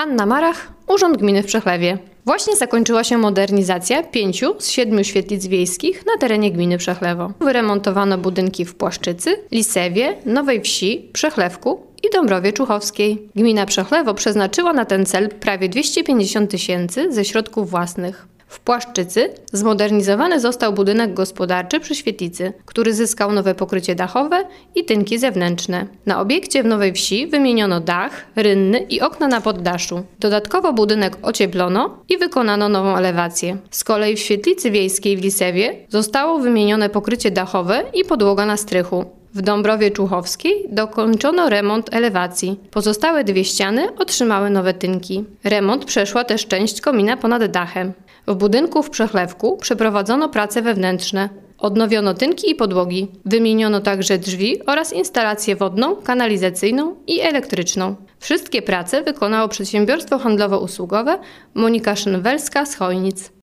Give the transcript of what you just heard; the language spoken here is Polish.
Anna Marach, Urząd Gminy w Przechlewie. Właśnie zakończyła się modernizacja 5 z 7 świetlic wiejskich na terenie gminy Przechlewo. Wyremontowano budynki w Płaszczycy, Lisewie, Nowej Wsi, Przechlewku i Dąbrowie Czuchowskiej. Gmina Przechlewo przeznaczyła na ten cel prawie 250 000 ze środków własnych. W Płaszczycy zmodernizowany został budynek gospodarczy przy świetlicy, który zyskał nowe pokrycie dachowe i tynki zewnętrzne. Na obiekcie w Nowej Wsi wymieniono dach, rynny i okna na poddaszu. Dodatkowo budynek ocieplono i wykonano nową elewację. Z kolei w świetlicy wiejskiej w Lisewie zostało wymienione pokrycie dachowe i podłoga na strychu. W Dąbrowie Czuchowskiej dokończono remont elewacji. Pozostałe 2 ściany otrzymały nowe tynki. Remont przeszła też część komina ponad dachem. W budynku w Przechlewku przeprowadzono prace wewnętrzne. Odnowiono tynki i podłogi. Wymieniono także drzwi oraz instalację wodną, kanalizacyjną i elektryczną. Wszystkie prace wykonało przedsiębiorstwo handlowo-usługowe Monika Szynwelska z Chojnic.